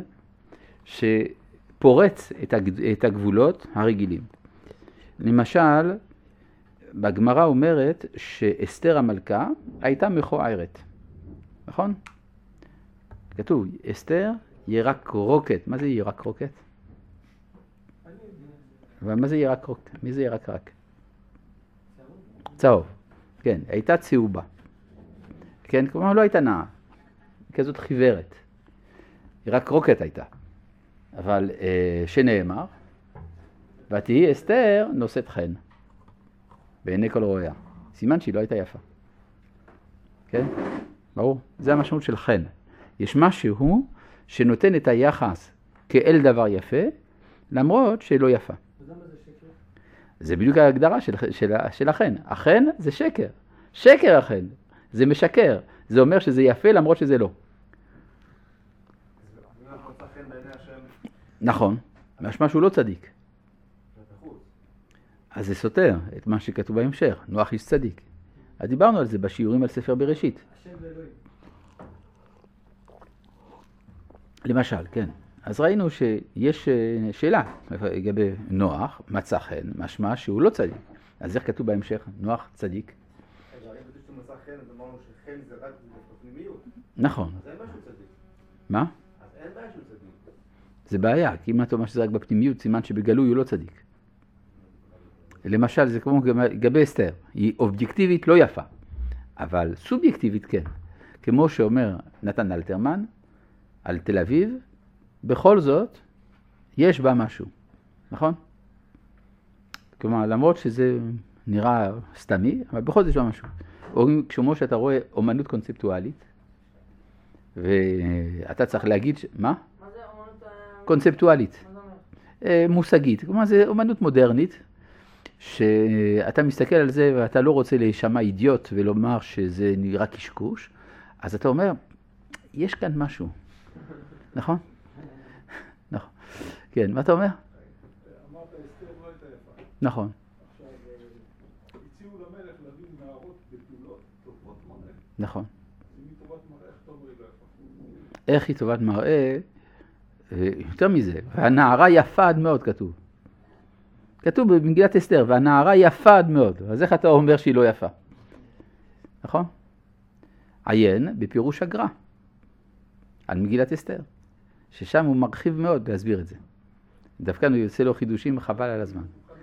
שפורץ את הגבולות הרגילים. למשל, בגמרא אומרת שאסתר המלכה הייתה מכוערת. נכון? כתוב, אסתר ירק רוקת. מה זה ירק רוקת? אבל מה זה ירק רוקת? מי זה ירק רק? צהוב. כן, הייתה צהובה. כן, כלומר לא הייתה נעה. כזאת חיוורת. ירק רוקת הייתה. אבל אה, שנאמר, ותהי אסתר נושאת חן. בעיני כל רואיה. סימן שהיא לא הייתה יפה. כן? ברור? זה המשמעות של חן. יש משהו שנותן את היחס כאל דבר יפה, למרות שלא יפה.
אז למה זה שקר?
זה בדיוק ההגדרה של, של, של החן. החן זה שקר. שקר החן. זה משקר. זה אומר שזה יפה למרות שזה לא.
אם אנחנו מצא חן בעיני השם,
נכון. משמע שהוא לא צדיק.
זה בחוץ.
אז זה סותר את מה שכתוב בהמשך. נוח איש צדיק. אז דיברנו על זה בשיעורים על ספר בראשית.
השם ואלוהים.
למשל, כן. אז ראינו שיש אה, שאלה לגבי נוח, מצא חן, משמע שהוא לא צדיק. אז איך כתוב בהמשך? נוח צדיק?
רגע, אם כתוב שהוא מצא חן, אז אמרנו שחן זה רק בפנימיות.
נכון.
אז אין בעיה שהוא צדיק.
מה?
אז אין בעיה שהוא צדיק.
זה בעיה, כי אם אתה אומר שזה רק בפנימיות, סימן שבגלוי הוא לא צדיק. למשל, זה כמו לגבי אסתר. היא אובייקטיבית לא יפה, אבל סובייקטיבית כן. כמו שאומר נתן אלתרמן על תל אביב, בכל זאת יש בה משהו, נכון? כלומר, למרות שזה נראה סתמי, אבל בכל זאת יש בה משהו. או כמו שאתה רואה אומנות קונספטואלית, ואתה צריך להגיד, ש... מה?
מה זה אומנות... אה,
קונספטואלית,
מה זה אומר?
אה, מושגית. כלומר, זה אומנות מודרנית, שאתה מסתכל על זה ואתה לא רוצה להישמע אידיוט ולומר שזה נראה קשקוש, אז אתה אומר, יש כאן משהו, נכון? נכון. כן, מה אתה אומר?
אמרת, אסתר לא הייתה יפה.
נכון.
עכשיו, אה, הציעו למלך להביא נערות בתולות, טובות מראה.
נכון.
אם היא טובת מראה, איך טוב רגע יפה?
איך היא טובת מראה? אה, יותר מזה, והנערה יפה עד מאוד כתוב. כתוב במגילת אסתר, והנערה יפה עד מאוד. אז איך אתה אומר שהיא לא יפה? נכון? עיין בפירוש הגר"א על מגילת אסתר, ששם הוא מרחיב מאוד להסביר את זה. דווקא הוא יוצא לו חידושים חבל על הזמן.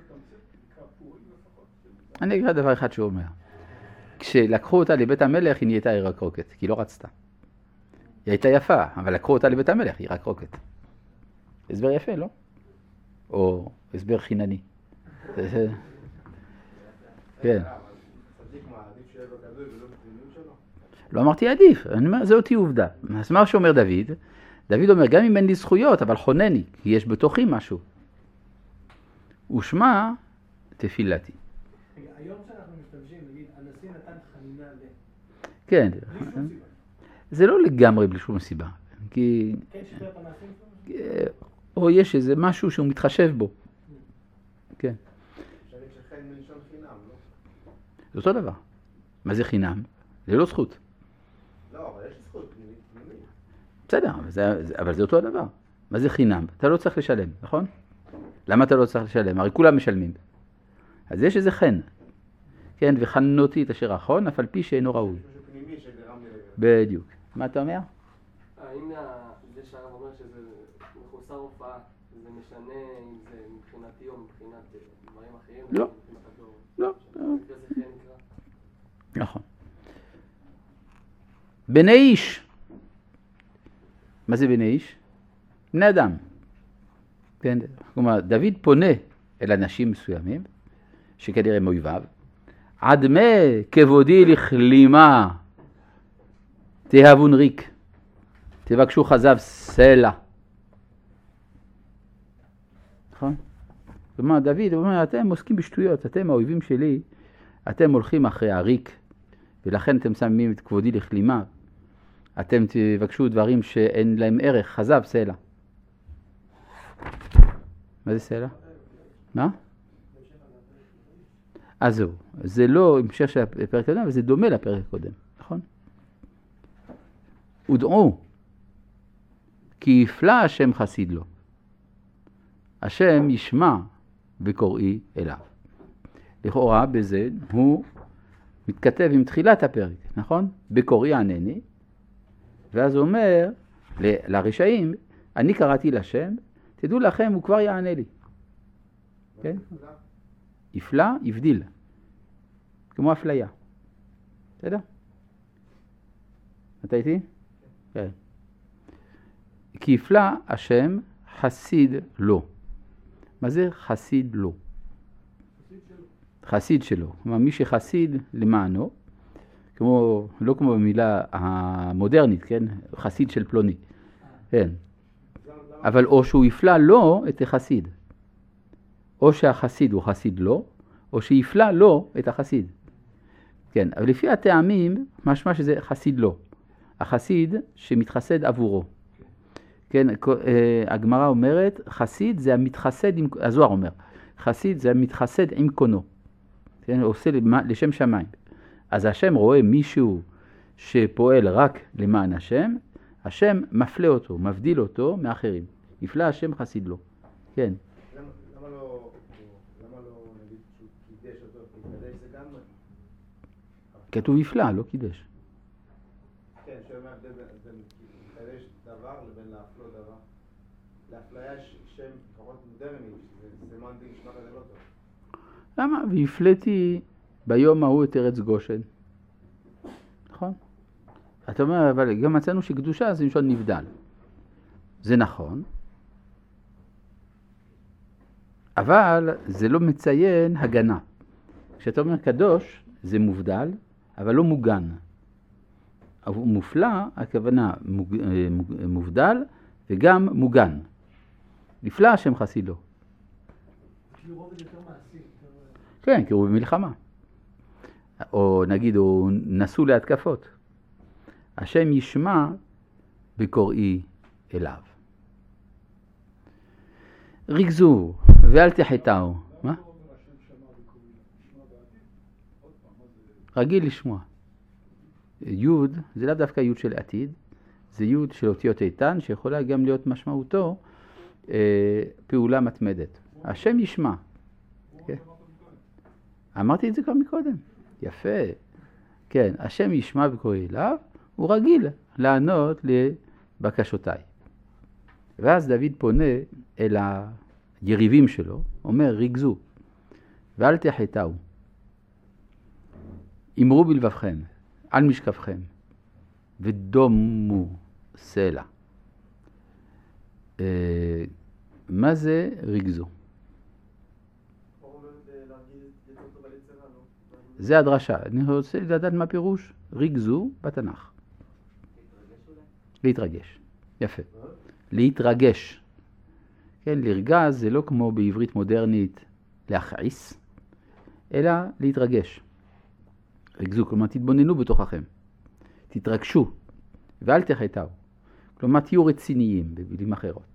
אני אקרא דבר אחד שהוא אומר. כשלקחו אותה לבית המלך היא נהייתה ירקרוקת, כי היא לא רצתה. היא הייתה יפה, אבל לקחו אותה לבית המלך, היא ירקרוקת. הסבר יפה, לא? או הסבר חינני. כן.
צדיק מה, עדיף שיהיה בגלוי ולא בפנימיות שלו?
לא אמרתי עדיף, אני אומר, זה אותי עובדה. אז מה שאומר דוד? דוד אומר, גם אם אין לי זכויות, אבל חונני, כי יש בתוכי משהו. ושמה תפילתי.
רגע, היום שאנחנו משתמשים, נגיד, הנשיא נתן חנינה ל...
כן,
בלי שום סיבה.
זה לא לגמרי בלי שום סיבה. כי...
כן, שחרר את המעשים שלנו?
או יש איזה משהו שהוא מתחשב בו. כן.
אפשר להגיד שחן מלשון חינם, לא?
זה אותו דבר. מה זה חינם? זה לא זכות.
לא, אבל יש זכות פנימית. פנימית.
בסדר, אבל זה, אבל זה אותו הדבר. מה זה חינם? אתה לא צריך לשלם, נכון? למה אתה לא צריך לשלם? הרי כולם משלמים. אז יש איזה חן. כן, וחנותי את אשר אחון, אף על פי שאינו ראוי.
משהו פנימי שגרם לי רגע.
בדיוק. מה אתה אומר?
האם זה שהרב אומר שזה מחוסר הופעה, זה משנה אם זה מבחינתי או מבחינת דברים אחרים?
לא.
מבחינת הדור?
לא.
שבמקרה זה כן נקרא?
נכון. בני איש. מה זה בני איש? בני אדם. כן, כלומר, דוד פונה אל אנשים מסוימים, שכנראה הם אויביו, עד מה כבודי לכלימה, תהבון ריק, תבקשו חזב סלע. נכון? כלומר, דוד אומר, אתם עוסקים בשטויות, אתם האויבים שלי, אתם הולכים אחרי הריק, ולכן אתם שמים את כבודי לכלימה, אתם תבקשו דברים שאין להם ערך, חזב סלע. מה זה סלע? מה? אז זהו, זה לא המשך של הפרק הקודם, אבל זה דומה לפרק הקודם, נכון? ודעו, כי יפלא השם חסיד לו. השם ישמע וקוראי אליו. לכאורה בזה הוא מתכתב עם תחילת הפרק, נכון? בקוראי ענני, ואז הוא אומר ל- לרשעים, אני קראתי לשם, תדעו לכם, הוא כבר יענה לי. כן? יפלא, יבדיל. כמו אפליה. בסדר? אתה איתי? כן. כי יפלא השם חסיד לו. מה זה חסיד לו? חסיד שלו. כלומר, מי שחסיד למענו, כמו, לא כמו במילה המודרנית, כן? חסיד של פלוני. כן. אבל או שהוא יפלא לו את החסיד. או שהחסיד הוא חסיד לו, או שיפלא לו את החסיד. כן, אבל לפי הטעמים, משמע שזה חסיד לו. החסיד שמתחסד עבורו. כן, הגמרא אומרת, חסיד זה המתחסד, עם, הזוהר אומר, חסיד זה המתחסד עם קונו. כן, עושה לשם שמיים. אז השם רואה מישהו שפועל רק למען השם, השם מפלה אותו, מבדיל אותו מאחרים. יפלא השם חסיד לו. כן.
למה, למה לא, למה לא נגיד שהוא קידש אותו, קידש זה גם...
כתוב יפלא, לא קידש.
כן, שאומר בין קידש דבר לבין להפלוא דבר. להפליה יש שם פחות מודרני, זה סמנטי נשמע כזה לא טוב.
למה? והפלאתי ביום ההוא את ארץ גושן. נכון? אתה אומר, אבל גם מצאנו שקדושה זה משון נבדל. זה נכון. אבל זה לא מציין הגנה. כשאתה אומר קדוש, זה מובדל, אבל לא מוגן. מופלא, הכוונה מוג... מובדל וגם מוגן. נפלא השם חסיד לו.
כאילו רובד יותר מעשי.
כן, כי הוא במלחמה. או נגיד, הוא נסו להתקפות. השם ישמע בקוראי אליו. ריגזו ואל תחטאו. מה? רגיל לשמוע. יוד, זה לא דווקא יוד של עתיד, זה יוד של אותיות איתן, שיכולה גם להיות משמעותו אה, פעולה מתמדת. השם ישמע. כן? אמרתי את זה כבר מקודם. יפה. כן, השם ישמע בקוראי אליו, הוא רגיל לענות לבקשותיי. ואז דוד פונה אל היריבים שלו, אומר ריגזו ואל תחטאו. אמרו בלבבכם, על משכבכם, ודומו סלע. אה, מה זה ריגזו? זה הדרשה. אני רוצה לדעת מה פירוש ריגזו בתנ"ך. להתרגש. יפה. להתרגש. כן, לרגז זה לא כמו בעברית מודרנית להכעיס, אלא להתרגש. ריגזו, כלומר תתבוננו בתוככם. תתרגשו, ואל תחטאו. כלומר תהיו רציניים במילים אחרות.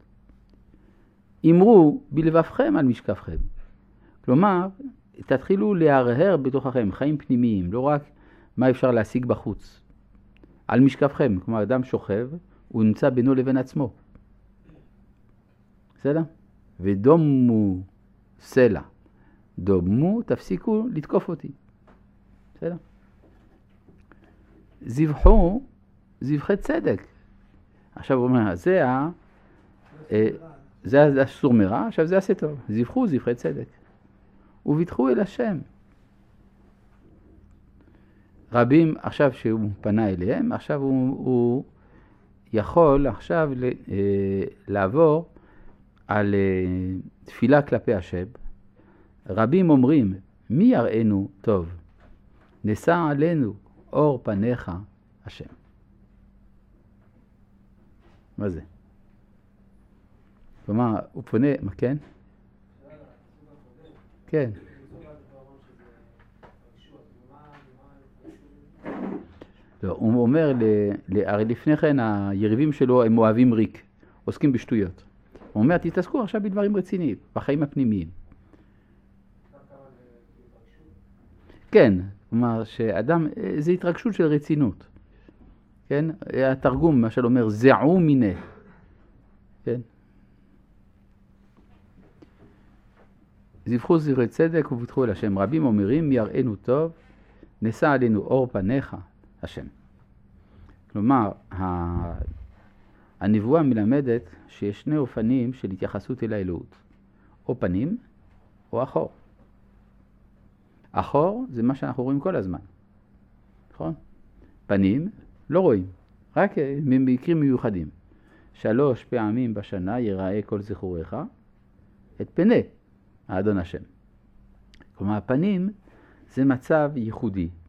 אמרו בלבבכם על משכבכם. כלומר, תתחילו להרהר בתוככם, חיים פנימיים, לא רק מה אפשר להשיג בחוץ. על משכבכם, כלומר אדם שוכב, הוא נמצא בינו לבין עצמו. בסדר? ודומו סלע. דומו, תפסיקו לתקוף אותי. בסדר? זבחו, זבחי צדק. עכשיו הוא אומר, זה ה... זה הסור מרע, עכשיו זה עשה טוב. זבחו, זבחי צדק. וביטחו אל השם. רבים, עכשיו שהוא פנה אליהם, עכשיו הוא, הוא יכול עכשיו ל, אה, לעבור על אה, תפילה כלפי השם. רבים אומרים, מי יראינו טוב? נשא עלינו אור פניך השם. מה זה? כלומר, הוא פונה, מה כן? כן. לא, הוא אומר, הרי לפני כן היריבים שלו הם אוהבים ריק, עוסקים בשטויות. הוא אומר, תתעסקו עכשיו בדברים רציניים, בחיים הפנימיים. כן, כלומר שאדם, זה התרגשות של רצינות. כן? התרגום, למשל אומר, זעו מיני. כן? זבחו זבחי צדק וביטחו אל השם. רבים אומרים, יראינו טוב, נשא עלינו אור פניך השם. כלומר, הנבואה מלמדת שיש שני אופנים של התייחסות אל האלוהות. או פנים, או אחור. אחור זה מה שאנחנו רואים כל הזמן. נכון? פנים לא רואים, רק במקרים מיוחדים. שלוש פעמים בשנה יראה כל זכוריך את פני האדון השם. כלומר, הפנים זה מצב ייחודי.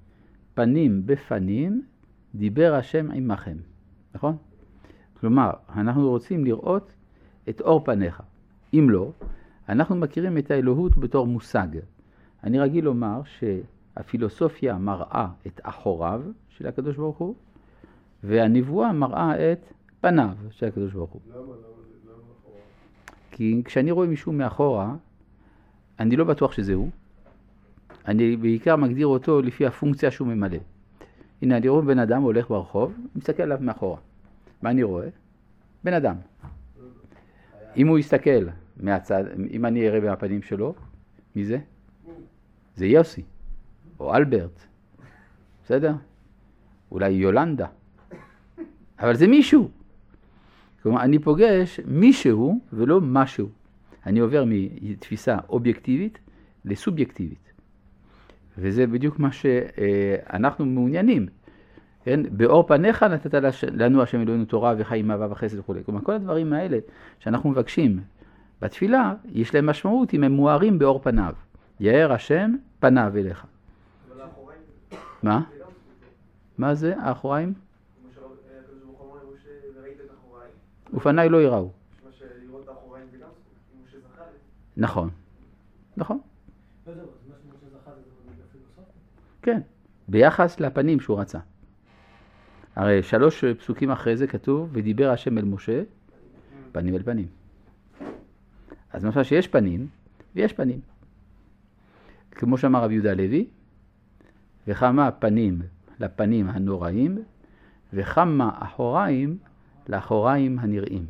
פנים בפנים, דיבר השם עמכם. נכון? כלומר, אנחנו רוצים לראות את אור פניך. אם לא, אנחנו מכירים את האלוהות בתור מושג. אני רגיל לומר שהפילוסופיה מראה את אחוריו של הקדוש ברוך הוא, והנבואה מראה את פניו של הקדוש ברוך הוא.
למה? למה זה? למה אחורה?
כי כשאני רואה מישהו מאחורה, אני לא בטוח שזה הוא. אני בעיקר מגדיר אותו לפי הפונקציה שהוא ממלא. הנה, אני רואה בן אדם הולך ברחוב, מסתכל עליו מאחורה. מה אני רואה? בן אדם. אם הוא יסתכל מהצד, אם אני אראה מהפנים שלו, מי זה? זה יוסי, או אלברט. בסדר? אולי יולנדה. אבל זה מישהו. כלומר, אני פוגש מישהו ולא משהו. אני עובר מתפיסה אובייקטיבית לסובייקטיבית. וזה בדיוק מה שאנחנו מעוניינים. כן? באור פניך נתת לנו השם אלוהינו תורה וחיים אהבה וחסד וכו'. כלומר, כל הדברים האלה שאנחנו מבקשים בתפילה, יש להם משמעות אם הם מוארים באור פניו. יאר השם פניו אליך.
אבל האחוריים...
מה? מה זה האחוריים?
כמו שהקדוש ברוך הוא אמר למשה, וראית את האחוריים.
ופניי לא יראו.
מה שלראות את האחוריים זה גם זכות, אם משה זכה לזה.
נכון. נכון.
לא זהו, אז מה שמשה זכה לזה זה בפילוסופיה?
כן. ביחס לפנים שהוא רצה. הרי שלוש פסוקים אחרי זה כתוב, ודיבר השם אל משה, פנים אל פנים. אז משמע שיש פנים, ויש פנים. כמו שאמר רבי יהודה הלוי, וכמה פנים לפנים הנוראים, וכמה אחוריים לאחוריים הנראים.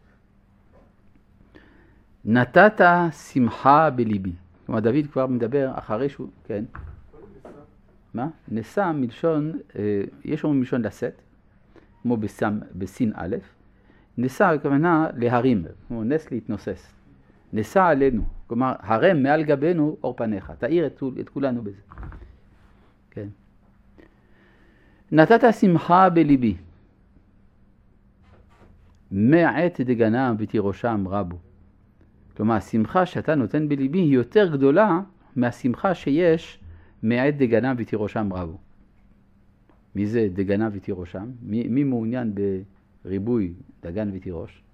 נתת שמחה בליבי. כלומר, דוד כבר מדבר אחרי שהוא, כן. מה? נשא מלשון, יש לנו מלשון לשאת, כמו בסם, בסין א', נשא הכוונה להרים, כמו נס להתנוסס. נשא עלינו, כלומר, הרם מעל גבינו אור פניך, תאיר את, את כולנו בזה. כן. נתת שמחה בליבי, מעט דגנם ותירושם רבו. כלומר, השמחה שאתה נותן בליבי היא יותר גדולה מהשמחה שיש מעט דגנם ותירושם רבו. מי זה דגנם ותירושם? מי, מי מעוניין בריבוי דגן ותירוש?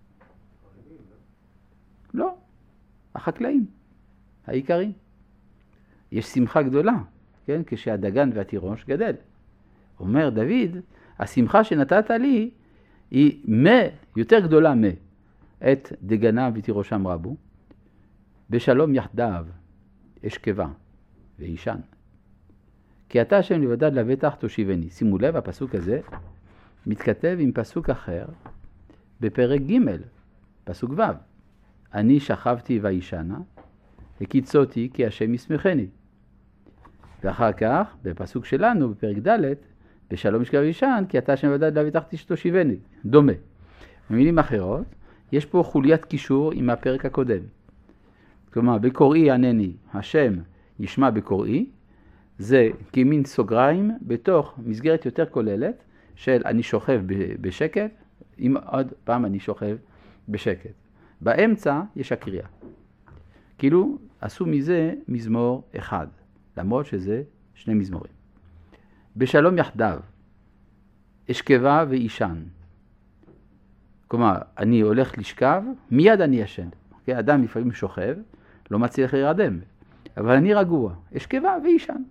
לא, החקלאים, העיקרים. יש שמחה גדולה, כן? כשהדגן והתירוש גדל. אומר דוד, השמחה שנתת לי היא מה, יותר גדולה מה, את דגנם ותירושם רבו, בשלום יחדיו אשכבה ואישן. כי אתה השם לבדד לבטח תושיבני. שימו לב, הפסוק הזה מתכתב עם פסוק אחר בפרק ג', פסוק ו'. אני שכבתי ואישנה, הקיצותי כי השם ישמחני. ואחר כך, בפסוק שלנו, בפרק ד', בשלום ישכב ואישן, כי אתה השם לבדד לבטח תושיבני. דומה. במילים אחרות, יש פה חוליית קישור עם הפרק הקודם. כלומר, בקוראי ענני, השם ישמע בקוראי, זה כמין סוגריים בתוך מסגרת יותר כוללת של אני שוכב בשקט, אם עוד פעם אני שוכב בשקט. באמצע יש הקריאה. כאילו עשו מזה מזמור אחד, למרות שזה שני מזמורים. בשלום יחדיו, אשכבה ואישן. כלומר, אני הולך לשכב, מיד אני ישן. אדם לפעמים שוכב, לא מצליח להירדם, אבל אני רגוע, אשכבה ואישן.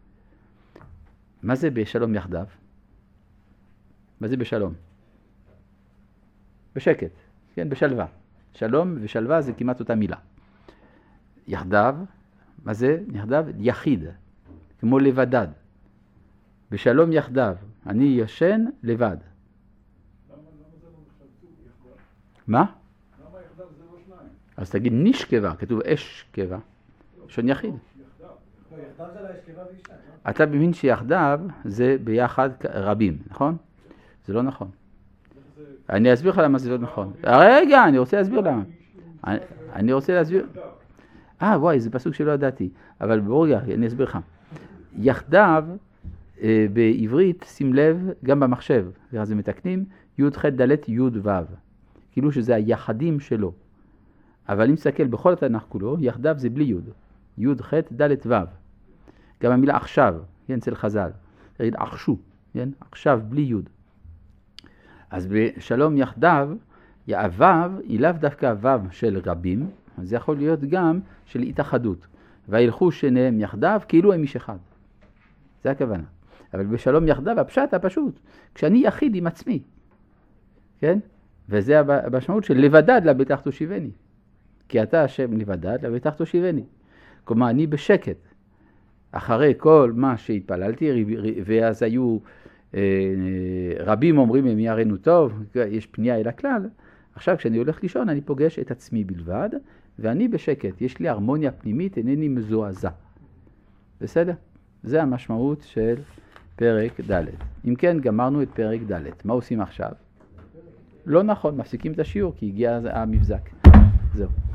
מה זה בשלום יחדיו? מה זה בשלום? בשקט, כן, בשלווה. שלום ושלווה זה כמעט אותה מילה. יחדיו, מה זה? יחדיו יחיד, כמו לבדד. בשלום יחדיו, אני ישן לבד.
למה, למה זה לא נחשב זוג יחדיו?
מה?
למה יחדיו זה לא שניים?
אז תגיד נשכבה, כתוב אשכבה, שון יחיד.
יחדיו.
לא, יחדיו זה לאשכבה ואישה, לא?
אתה מבין שיחדיו זה ביחד רבים, נכון? זה לא נכון. אני אסביר לך למה זה לא נכון. רגע, אני רוצה להסביר למה. אני- אני רוצה להסביר. אה, וואי, זה פסוק שלא ידעתי. אבל בואו רגע, אני אסביר לך. יחדיו, אה, בעברית, שים לב, גם במחשב, אז הם מתקנים, י' ח' ד' י' ו'. כאילו שזה היחדים שלו. אבל אם תסתכל בכל התנ"ך כולו, יחדיו זה בלי י'. י' ח' ד' ו'. גם המילה עכשיו, כן, אצל חז"ל. תגיד עכשו, כן? עכשיו בלי יוד. אז בשלום יחדיו, הוו היא לאו דווקא הוו של רבים, אז זה יכול להיות גם של התאחדות. וילכו שניהם יחדיו כאילו הם איש אחד. זה הכוונה. אבל בשלום יחדיו הפשט הפשוט, כשאני יחיד עם עצמי, כן? וזה המשמעות של לבדד לבטח תושיבני. כי אתה השם לבדד לבטח תושיבני. כלומר, אני בשקט. אחרי כל מה שהתפללתי, ואז היו רבים אומרים הם יערנו טוב, יש פנייה אל הכלל. עכשיו כשאני הולך לישון אני פוגש את עצמי בלבד, ואני בשקט, יש לי הרמוניה פנימית, אינני מזועזע. בסדר? זה המשמעות של פרק ד'. אם כן, גמרנו את פרק ד'. מה עושים עכשיו? לא נכון, מפסיקים את השיעור כי הגיע המבזק. זהו.